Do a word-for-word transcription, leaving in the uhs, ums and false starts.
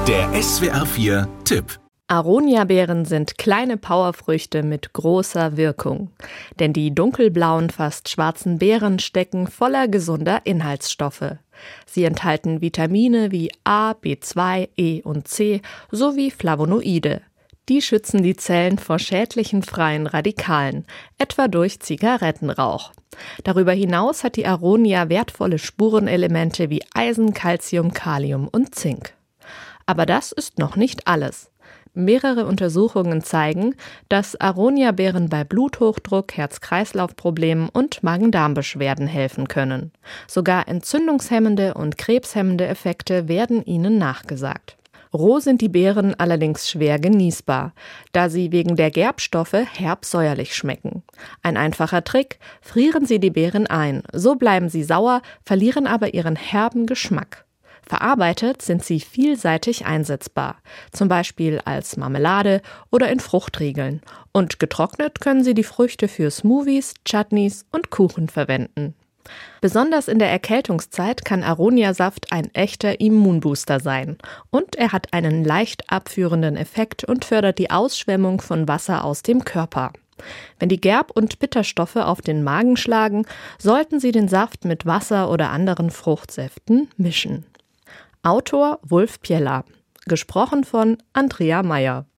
Der S W R vier Tipp. Aronia-Beeren sind kleine Powerfrüchte mit großer Wirkung. Denn die dunkelblauen, fast schwarzen Beeren stecken voller gesunder Inhaltsstoffe. Sie enthalten Vitamine wie A, B zwei, E und C sowie Flavonoide. Die schützen die Zellen vor schädlichen freien Radikalen, etwa durch Zigarettenrauch. Darüber hinaus hat die Aronia wertvolle Spurenelemente wie Eisen, Calcium, Kalium und Zink. Aber das ist noch nicht alles. Mehrere Untersuchungen zeigen, dass Aronia-Beeren bei Bluthochdruck, Herz-Kreislauf-Problemen und Magen-Darm-Beschwerden helfen können. Sogar entzündungshemmende und krebshemmende Effekte werden ihnen nachgesagt. Roh sind die Beeren allerdings schwer genießbar, da sie wegen der Gerbstoffe herb-säuerlich schmecken. Ein einfacher Trick: frieren Sie die Beeren ein. So bleiben sie sauer, verlieren aber ihren herben Geschmack. Verarbeitet sind sie vielseitig einsetzbar, zum Beispiel als Marmelade oder in Fruchtriegeln. Und getrocknet können Sie die Früchte für Smoothies, Chutneys und Kuchen verwenden. Besonders in der Erkältungszeit kann Aronia-Saft ein echter Immunbooster sein. Und er hat einen leicht abführenden Effekt und fördert die Ausschwemmung von Wasser aus dem Körper. Wenn die Gerb- und Bitterstoffe auf den Magen schlagen, sollten Sie den Saft mit Wasser oder anderen Fruchtsäften mischen. Autor Wulf Pieller. Gesprochen von Andrea Meyer.